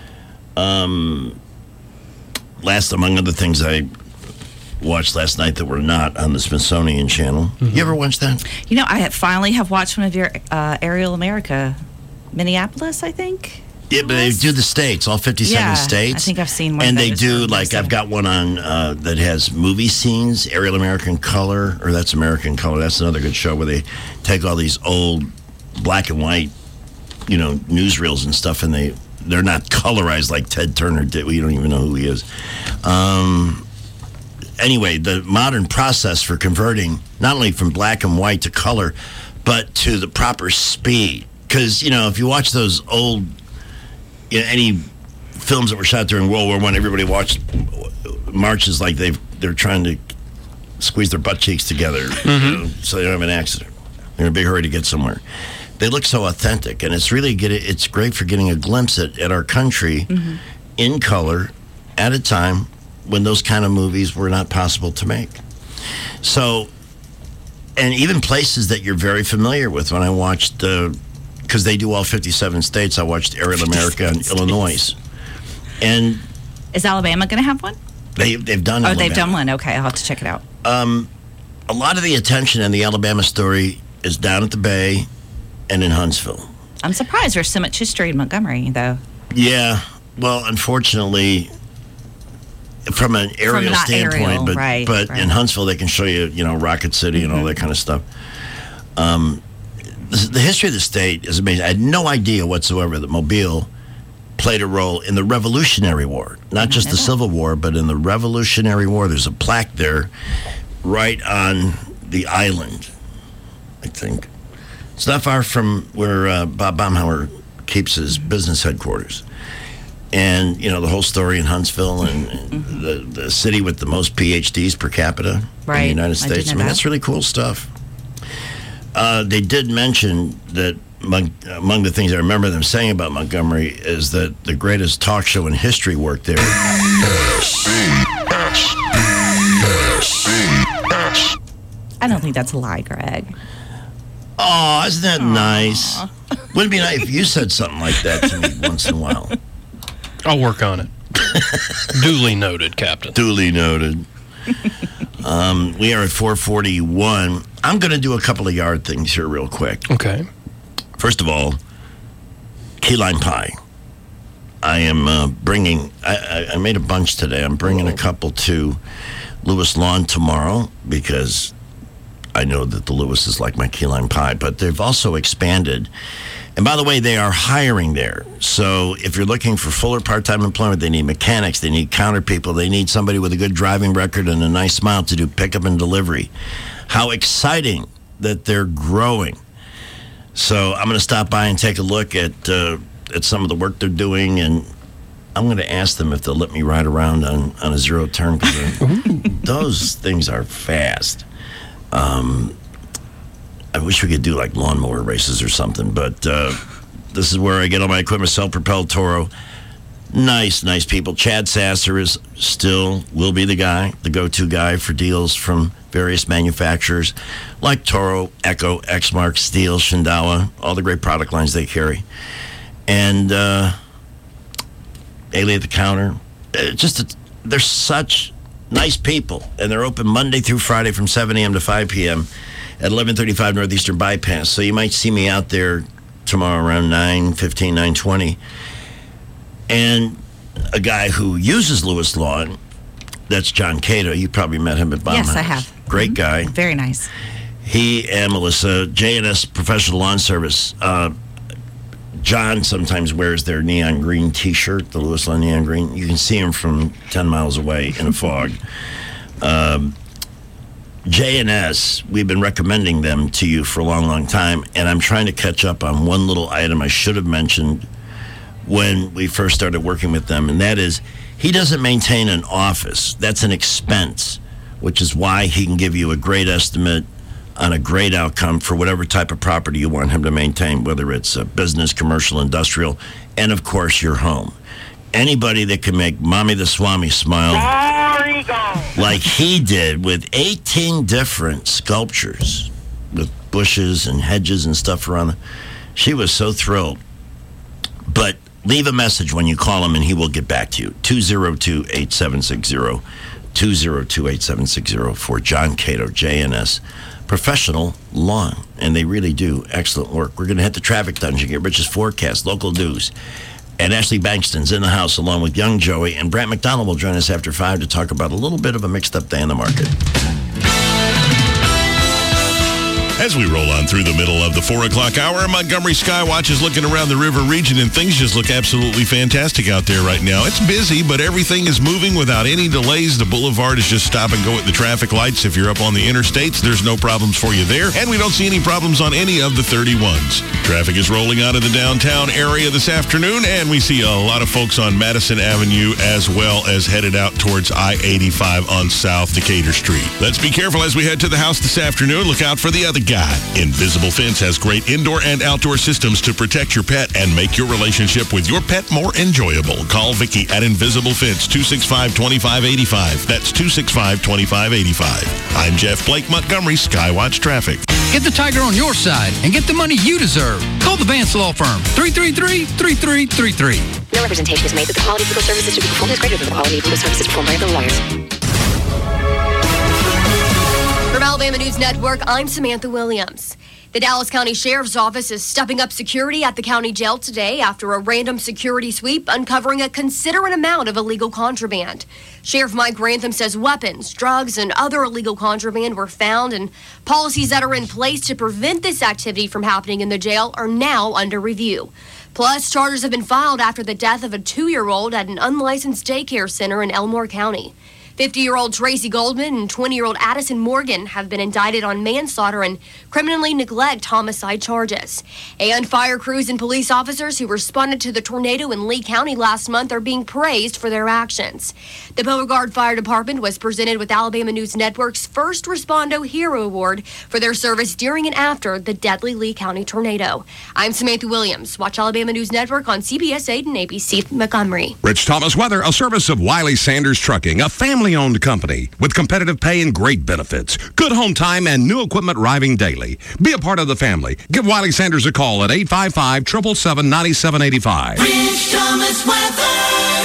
Um, last, among other things, I watched last night that were not on the Smithsonian Channel. Mm-hmm. You ever watch that? You know, I finally have watched one of your uh, Aerial America, Minneapolis, I think. Yeah, but they do the states, all fifty-seven yeah, states. I think I've seen one. And of they those do, like, I've got one on uh, that has movie scenes, Aerial American Color, or that's American Color. That's another good show where they take all these old black and white, you know, newsreels and stuff, and they, they're not colorized like Ted Turner did. We don't even know who he is. Um, anyway, the modern process for converting not only from black and white to color, but to the proper speed. Because, you know, if you watch those old, you know, any films that were shot during World War One, everybody watched marches like they've, they're trying to squeeze their butt cheeks together, mm-hmm. you know, so they don't have an accident. They're in a big hurry to get somewhere. They look so authentic, and it's really get it's great for getting a glimpse at, at our country mm-hmm. in color at a time when those kind of movies were not possible to make. So, and even places that you're very familiar with. When I watched, because uh, they do all fifty-seven states, I watched Aerial America in Illinois. And is Alabama going to have one? They, they've done Oh, Alabama. they've done one. Okay, I'll have to check it out. Um, a lot of the attention in the Alabama story is down at the Bay and in Huntsville. I'm surprised there's so much history in Montgomery, though. Yeah. Well, unfortunately, from an aerial from standpoint, aerial, but right, but right. in Huntsville they can show you, you know, Rocket City mm-hmm. and all that kind of stuff. Um, the, the history of the state is amazing. I had no idea whatsoever that Mobile played a role in the Revolutionary War, not just the Civil War, but in the Revolutionary War. There's a plaque there, right on the island, I think. It's not far from where uh, Bob Baumhauer keeps his business headquarters. And, you know, the whole story in Huntsville and, and mm-hmm. the, the city with the most P H Ds per capita right. in the United States. I, I mean, that. that's really cool stuff. Uh, they did mention that among, among the things I remember them saying about Montgomery is that the greatest talk show in history worked there. I don't think that's a lie, Greg. Oh, isn't that Aww. nice? Wouldn't it be nice if you said something like that to me once in a while? I'll work on it. Duly noted, Captain. Duly noted. um, we are at four forty-one. I'm going to do a couple of yard things here real quick. Okay. First of all, key lime pie. I am uh, bringing, I, I, I made a bunch today. I'm bringing a couple to Lewis Lawn tomorrow because I know that the Lewises like my key lime pie, but they've also expanded. And by the way, they are hiring there. So if you're looking for full or part-time employment, they need mechanics, they need counter people, they need somebody with a good driving record and a nice smile to do pickup and delivery. How exciting that they're growing. So I'm going to stop by and take a look at uh, at some of the work they're doing, and I'm going to ask them if they'll let me ride around on, on a zero turn, because those things are fast. Um, I wish we could do like lawnmower races or something, but uh, this is where I get all my equipment, self-propelled Toro. Nice, nice people. Chad Sasser is still, will be the guy, the go-to guy for deals from various manufacturers like Toro, Echo, Exmark, Steel, Shindawa, all the great product lines they carry. And uh, Ailey at the counter. Uh, just, a, they're such nice people, and they're open Monday through Friday from seven a.m. to five p.m. at eleven thirty-five Northeastern Bypass. So you might see me out there tomorrow around nine fifteen, nine twenty. And a guy who uses Lewis Lawn, that's John Cato. You probably met him at Baumhaus. Yes, I have. Great guy. Very nice. He and Melissa, J and S Professional Lawn Service. Uh, John sometimes wears their neon green T-shirt, the Lewis Lawn neon green. You can see him from ten miles away in a fog. Um, J and S, we've been recommending them to you for a long, long time, and I'm trying to catch up on one little item I should have mentioned when we first started working with them, and that is he doesn't maintain an office. That's an expense, which is why he can give you a great estimate on a great outcome for whatever type of property you want him to maintain, whether it's a business, commercial, industrial, and, of course, your home. Anybody that can make Mommy the Swami smile like he did with eighteen different sculptures with bushes and hedges and stuff around them. She was so thrilled. But leave a message when you call him, and he will get back to you. two oh two, eight seven six zero, two oh two, eight seven six zero for John Cato, J N S Professional Lawn. And they really do excellent work. We're going to hit the traffic dungeon, get Rich's forecast, local news. And Ashley Bankston's in the house along with young Joey. And Brant McDonald will join us after five to talk about a little bit of a mixed-up day in the market. As we roll on through the middle of the four o'clock hour, Montgomery Skywatch is looking around the river region, and things just look absolutely fantastic out there right now. It's busy, but everything is moving without any delays. The boulevard is just stop and go at the traffic lights. If you're up on the interstates, there's no problems for you there, and we don't see any problems on any of the thirty-ones. Traffic is rolling out of the downtown area this afternoon, and we see a lot of folks on Madison Avenue as well as headed out towards I eighty-five on South Decatur Street. Let's be careful as we head to the house this afternoon. Look out for the other guy. Invisible Fence has great indoor and outdoor systems to protect your pet and make your relationship with your pet more enjoyable. Call Vicky at Invisible Fence, two six five, two five eight five. That's two six five, two five eight five. I'm Jeff Blake, Montgomery Skywatch Traffic. Get the Tiger on your side and get the money you deserve. Call the Vance Law Firm, three three three, three three three three. No representation is made that the quality of legal services to be performed is greater than the quality of legal services performed by other lawyers. From Alabama News Network, I'm Samantha Williams. The Dallas County Sheriff's Office is stepping up security at the county jail today after a random security sweep uncovering a considerable amount of illegal contraband. Sheriff Mike Grantham says weapons, drugs, and other illegal contraband were found, and policies that are in place to prevent this activity from happening in the jail are now under review. Plus, charges have been filed after the death of a two-year-old at an unlicensed daycare center in Elmore County. fifty-year-old Tracy Goldman and twenty-year-old Addison Morgan have been indicted on manslaughter and criminally neglect homicide charges. And fire crews and police officers who responded to the tornado in Lee County last month are being praised for their actions. The Beauregard Fire Department was presented with Alabama News Network's First Respondo Hero Award for their service during and after the deadly Lee County tornado. I'm Samantha Williams. Watch Alabama News Network on C B S eight and A B C Montgomery. Rich Thomas Weather, a service of Wiley Sanders Trucking, a family-owned company with competitive pay and great benefits. Good home time and new equipment arriving daily. Be a part of the family. Give Wiley Sanders a call at eight five five, seven seven seven, nine seven eight five. Rich Thomas Weather.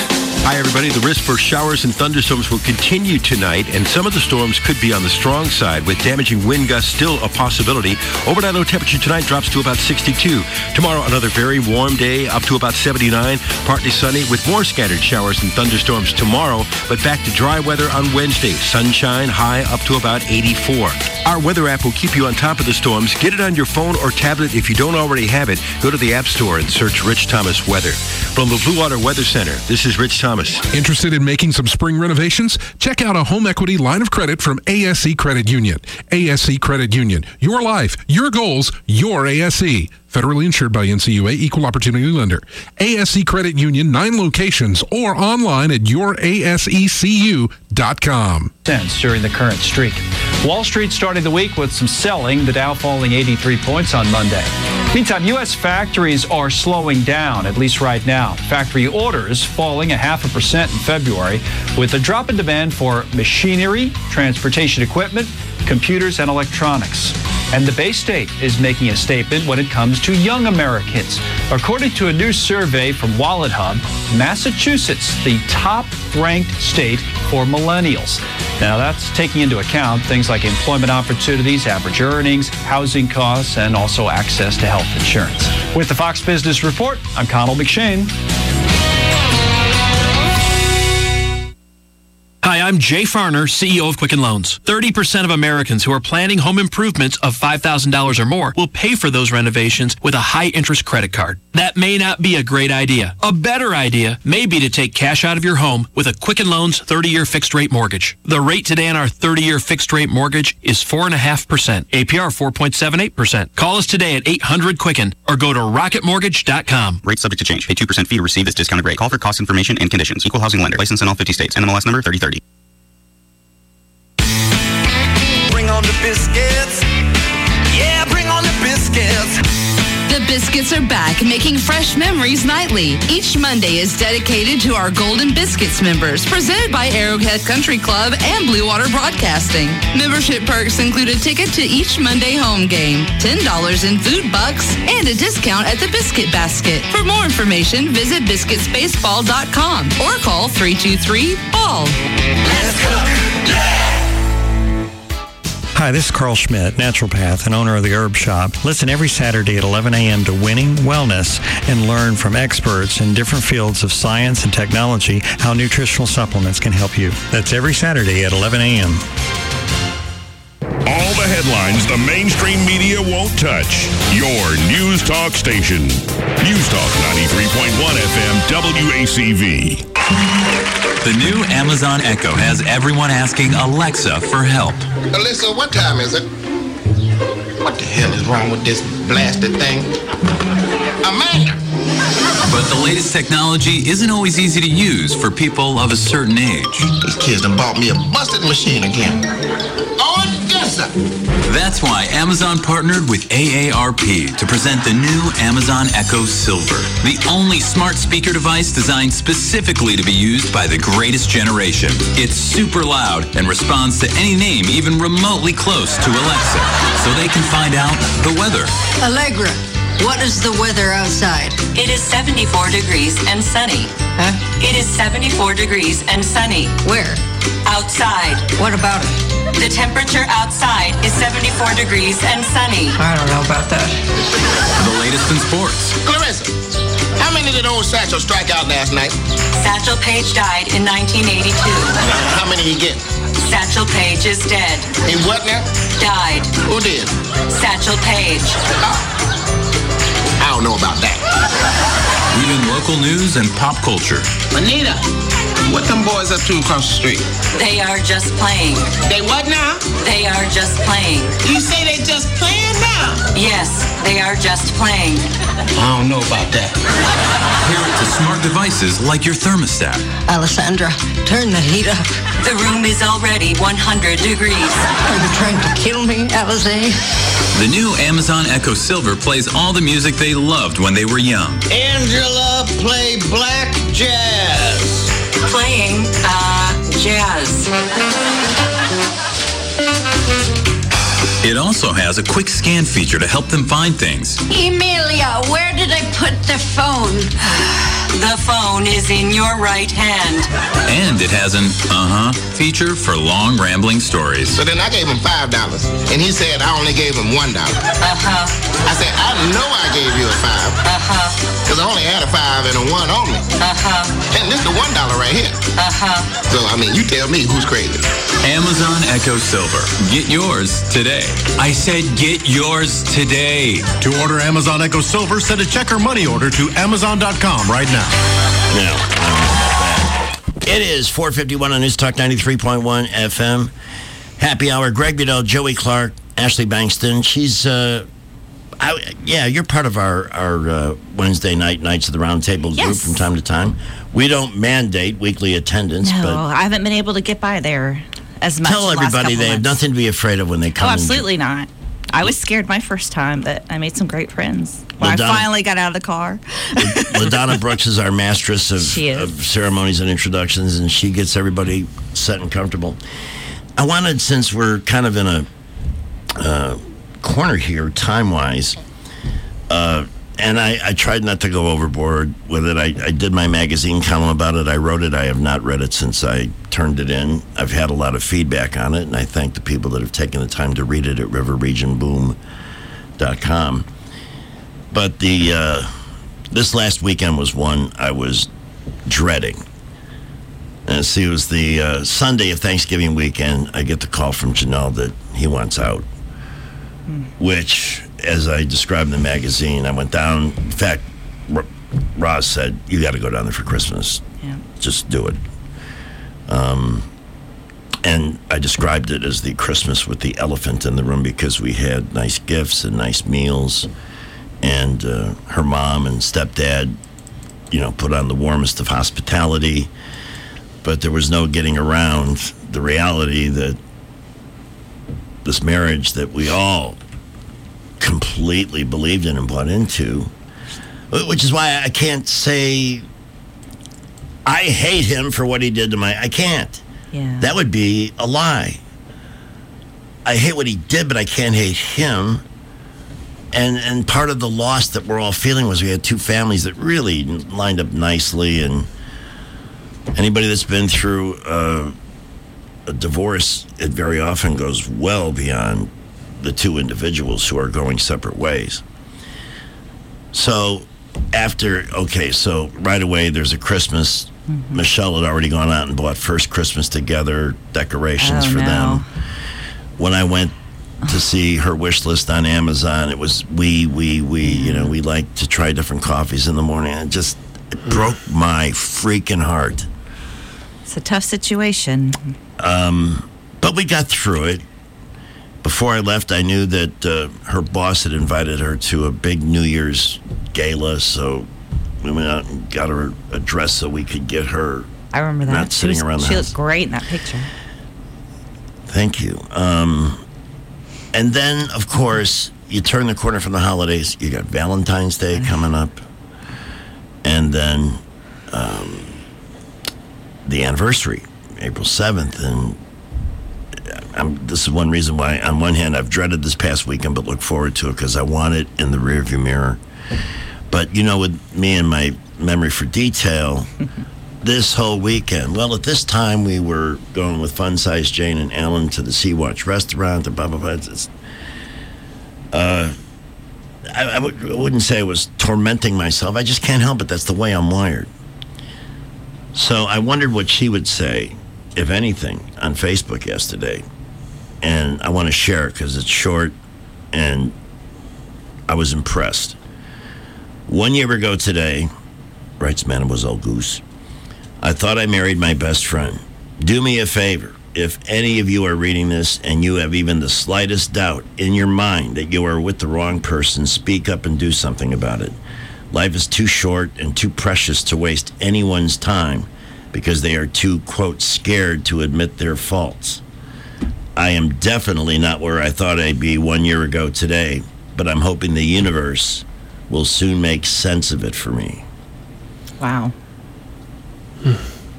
Hi, everybody. The risk for showers and thunderstorms will continue tonight, and some of the storms could be on the strong side, with damaging wind gusts still a possibility. Overnight low temperature tonight drops to about sixty-two. Tomorrow, another very warm day, up to about seventy-nine. Partly sunny, with more scattered showers and thunderstorms tomorrow, but back to dry weather on Wednesday. Sunshine, high up to about eighty-four. Our weather app will keep you on top of the storms. Get it on your phone or tablet. If you don't already have it, go to the App Store and search Rich Thomas Weather. From the Blue Water Weather Center, this is Rich Thomas. Interested in making some spring renovations? Check out a home equity line of credit from A S E Credit Union. A S E Credit Union. Your life, your goals, your A S E. Federally insured by N C U A, Equal Opportunity Lender. A S E Credit Union, nine locations, or online at your A S E C U dot com. During the current streak. Wall Street starting the week with some selling, the Dow falling eighty-three points on Monday. Meantime, U S factories are slowing down, at least right now. Factory orders falling a half a percent in February, with a drop in demand for machinery, transportation equipment, computers, and electronics. And the Bay State is making a statement when it comes to young Americans. According to a new survey from WalletHub, Massachusetts, the top-ranked state for millennials. Now, that's taking into account things like employment opportunities, average earnings, housing costs, and also access to health insurance. With the Fox Business Report, I'm Connell McShane. Hi, I'm Jay Farner, C E O of Quicken Loans. thirty percent of Americans who are planning home improvements of five thousand dollars or more will pay for those renovations with a high-interest credit card. That may not be a great idea. A better idea may be to take cash out of your home with a Quicken Loans thirty-year fixed-rate mortgage. The rate today on our thirty-year fixed-rate mortgage is four point five percent. A P R four point seven eight percent. Call us today at eight hundred Quicken or go to rocket mortgage dot com. Rate subject to change. Pay two percent fee to receive this discounted rate. Call for cost information and conditions. Equal housing lender. License in all fifty states. N M L S number thirty thirty. Bring on the biscuits. Yeah, bring on the biscuits. The Biscuits are back, making fresh memories nightly. Each Monday is dedicated to our Golden Biscuits members, presented by Arrowhead Country Club and Blue Water Broadcasting. Membership perks include a ticket to each Monday home game, ten dollars in food bucks, and a discount at the Biscuit Basket. For more information, visit biscuits baseball dot com or call three two three, B A L L. Let's go. Yeah! Hi, this is Carl Schmidt, naturopath and owner of the Herb Shop. Listen every Saturday at eleven a.m. to Winning Wellness and learn from experts in different fields of science and technology how nutritional supplements can help you. That's every Saturday at eleven a.m. All the headlines the mainstream media won't touch. Your News Talk station. News Talk ninety-three point one F M W A C V. The new Amazon Echo has everyone asking Alexa for help. Alexa, what time is it? What the hell is wrong with this blasted thing? Amanda! But the latest technology isn't always easy to use for people of a certain age. These kids done bought me a busted machine again. Oh, yes, sir. That's why Amazon partnered with A A R P to present the new Amazon Echo Silver, the only smart speaker device designed specifically to be used by the greatest generation. It's super loud and responds to any name even remotely close to Alexa, so they can find out the weather. Allegra, what is the weather outside? It is seventy-four degrees and sunny. Huh? It is seventy-four degrees and sunny. Where? Outside. What about it? The temperature outside is seventy-four degrees and sunny. I don't know about that. The latest in sports. Clarissa, how many did old Satchel strike out last night? Satchel Paige died in nineteen eighty-two. How many he get? Satchel Paige is dead. He what now? Died. Who did? Satchel Paige. Oh. I don't know about that. Even local news and pop culture. Anita, what them boys up to across the street? They are just playing. They what now? They are just playing. You say they just playing now? Yes, they are just playing. I don't know about that. Pair it to smart devices like your thermostat. Alessandra, turn the heat up. The room is already one hundred degrees. Are you trying to kill me, Alize? The new Amazon Echo Silver plays all the music they loved when they were young. Angela, play black jazz. Playing, uh, jazz. It also has a quick scan feature to help them find things. Emilia, where did I put the phone? The phone is in your right hand. And it has an uh-huh feature for long rambling stories. So then I gave him five dollars, and he said I only gave him one dollar. Uh-huh. I said, I know I gave you a five. Uh-huh. Because I only had a five and a one on me. Uh-huh. And this is the one dollar right here. Uh-huh. So, I mean, you tell me who's crazy. Amazon Echo Silver. Get yours today. I said get yours today. To order Amazon Echo Silver, send a check or money order to Amazon dot com right now. Now, it is four fifty-one on News Talk ninety-three point one F M. Happy hour. Greg Goodell, Joey Clark, Ashley Bankston. She's, uh, I, yeah, you're part of our, our uh, Wednesday night, Nights of the Round Table group Yes. from time to time. We don't mandate weekly attendance, No, but I haven't been able to get by there as much. tell the last everybody couple they have months. nothing to be afraid of when they come Oh, in. absolutely not. I was scared my first time, but I made some great friends when LaDonna- I finally got out of the car. LaDonna Brooks is our mistress of, She is. of ceremonies and introductions, and she gets everybody set and comfortable. I wanted, since we're kind of in a uh, corner here, time-wise, uh, and I, I tried not to go overboard with it. I, I did my magazine column about it. I wrote it. I have not read it since I turned it in. I've had a lot of feedback on it, and I thank the people that have taken the time to read it at river region boom dot com. But the uh, this last weekend was one I was dreading. And see, it was the uh, Sunday of Thanksgiving weekend. I get the call from Janelle that he wants out, which, as I described in the magazine, I went down. In fact, R- Roz said, you got to go down there for Christmas. Yeah. Just do it. Um, and I described it as the Christmas with the elephant in the room because we had nice gifts and nice meals. And uh, her mom and stepdad, you know, put on the warmest of hospitality. But there was no getting around the reality that this marriage that we all completely believed in and bought into, which is why I can't say I hate him for what he did to my, I can't. Yeah. That would be a lie. I hate what he did, but I can't hate him. And and part of the loss that we're all feeling was we had two families that really lined up nicely, and anybody that's been through uh, a divorce, it very often goes well beyond the two individuals who are going separate ways. So after, okay, so right away there's a Christmas. Mm-hmm. Michelle had already gone out and bought first Christmas together decorations Oh, for no. them. When I went to see her wish list on Amazon, it was we, we, we, you know, we like to try different coffees in the morning. It just it broke my freaking heart. It's a tough situation. Um, but we got through it. Before I left, I knew that uh, her boss had invited her to a big New Year's gala, so we went out and got her a dress so we could get her I remember that. not She sitting was- around the She house. looked great in that picture. Thank you. Um, and then, of course, you turn the corner from the holidays. You got Valentine's Day coming up. And then um, the anniversary, April seventh. And I'm, this is one reason why, on one hand, I've dreaded this past weekend, but look forward to it because I want it in the rearview mirror. But, you know, with me and my memory for detail, this whole weekend, well, at this time we were going with Fun Size Jane and Alan to the Sea-Watch restaurant, and blah, blah, blah. It's, uh, I, I, w- I wouldn't say I was tormenting myself. I just can't help it. That's the way I'm wired. So I wondered what she would say, if anything, on Facebook yesterday. And I want to share it because it's short, and I was impressed. One year ago today, writes Mademoiselle Goose, I thought I married my best friend. Do me a favor. If any of you are reading this and you have even the slightest doubt in your mind that you are with the wrong person, speak up and do something about it. Life is too short and too precious to waste anyone's time because they are too, quote, scared to admit their faults. I am definitely not where I thought I'd be one year ago today, but I'm hoping the universe will soon make sense of it for me. Wow.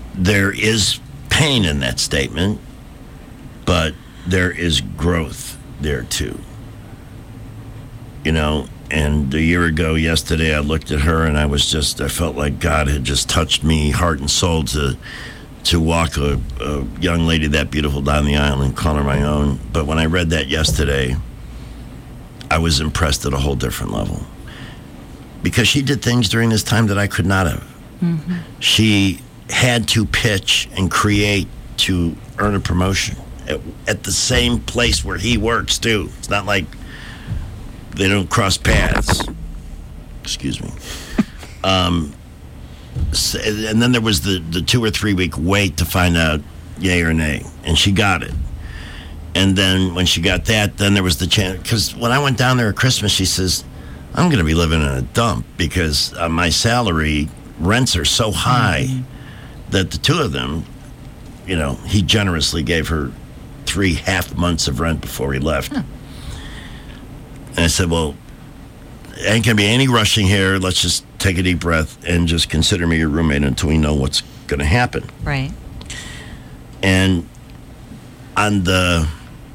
There is pain in that statement, but there is growth there too. You know, and a year ago yesterday, I looked at her and I was just, I felt like God had just touched me, heart and soul, to to walk a, a young lady that beautiful down the aisle and call her my own. But when I read that yesterday, I was impressed at a whole different level. Because she did things during this time that I could not have. Mm-hmm. She had to pitch and create to earn a promotion at, at the same place where he works, too. It's not like they don't cross paths. Excuse me. Um, so, and then there was the, the two or three week wait to find out yay or nay. And she got it. And then when she got that, then there was the chance. Because when I went down there at Christmas, she says, I'm going to be living in a dump because uh, my salary, rents are so high mm-hmm. that the two of them, you know, he generously gave her three half months of rent before he left. Huh. And I said, well, ain't going to be any rushing here. Let's just take a deep breath and just consider me your roommate until we know what's going to happen. Right. And on the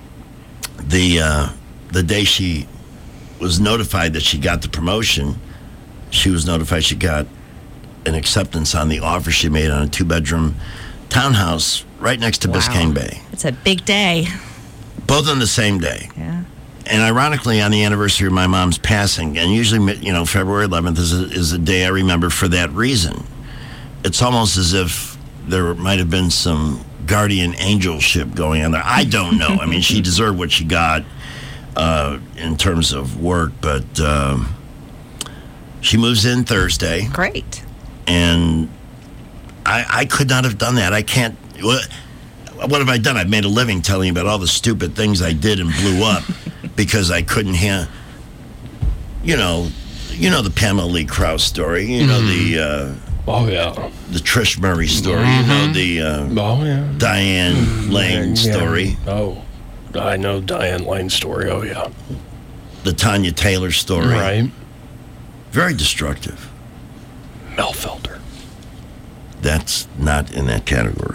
the uh, the day she was notified that she got the promotion, she was notified she got an acceptance on the offer she made on a two-bedroom townhouse right next to wow. Biscayne Bay. It's a big day. Both on the same day. Yeah. And ironically, on the anniversary of my mom's passing, and usually, you know, February eleventh is a, is a day I remember for that reason. It's almost as if there might have been some guardian angelship going on there. I don't know. I mean, she deserved what she got uh, in terms of work, but um, she moves in Thursday. Great. And I, I could not have done that. I can't. What, what have I done? I've made a living telling you about all the stupid things I did and blew up because I couldn't hear. You know, you know the Pamela Lee Krause story. You know mm-hmm. the. Uh, oh yeah. The Trish Murray story. Mm-hmm. You know the. Uh, oh yeah. Diane mm-hmm. Lane yeah. story. Oh, I know Diane Lane story. Oh yeah. The Tanya Taylor story. Right. Very destructive. Mel Felder. That's not in that category.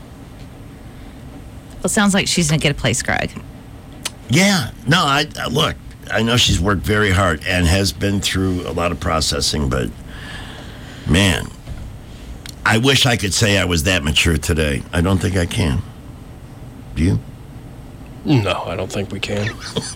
Well, it sounds like she's going to get a place, Greg. Yeah. No, I, I look, I know she's worked very hard and has been through a lot of processing, but man, I wish I could say I was that mature today. I don't think I can. Do you? No, I don't think we can.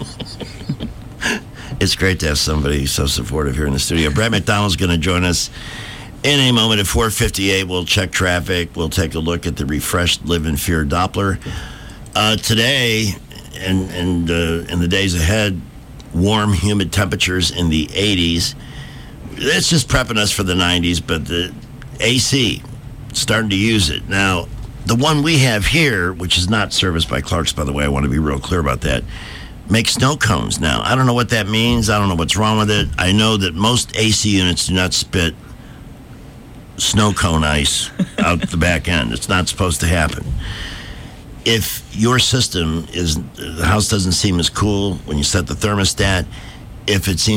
It's great to have somebody so supportive here in the studio. Brad McDonald's going to join us in a moment at four fifty-eight. We'll check traffic. We'll take a look at the refreshed Live in Fear Doppler. Uh, today and, and uh, in the days ahead, warm, humid temperatures in the eighties. It's just prepping us for the nineties, but the A C, starting to use it. Now, the one we have here, which is not serviced by Clark's, by the way, I want to be real clear about that, make snow cones now. I don't know what that means. I don't know what's wrong with it. I know that most A C units do not spit snow cone ice out the back end. It's not supposed to happen. If your system is, the house doesn't seem as cool when you set the thermostat, if it seems